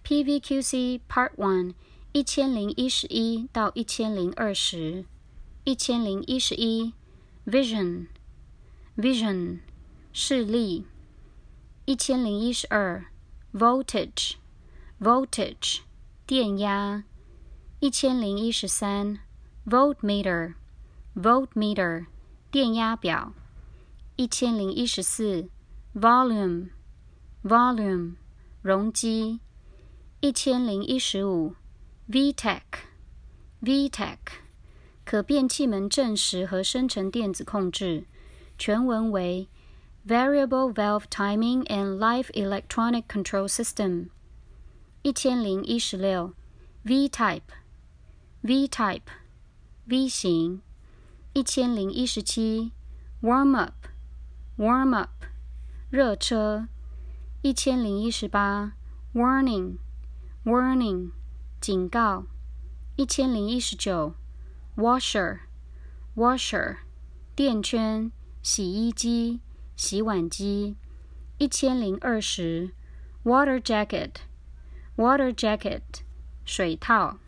PVQC Part 1 1011到1020 1011 Vision 视力1012 Voltage 电压1013 Voltmeter 电压表1014 Volume 容积1015 VTEC 可变气门正时和生成电子控制，全文为 Variable Valve Timing and Live Electronic Control System 1016 V-Type V 型1017 Warm Up 热车1018 Warning 警告1019 Washer 电圈洗衣机洗碗机1020 Water Jacket 水套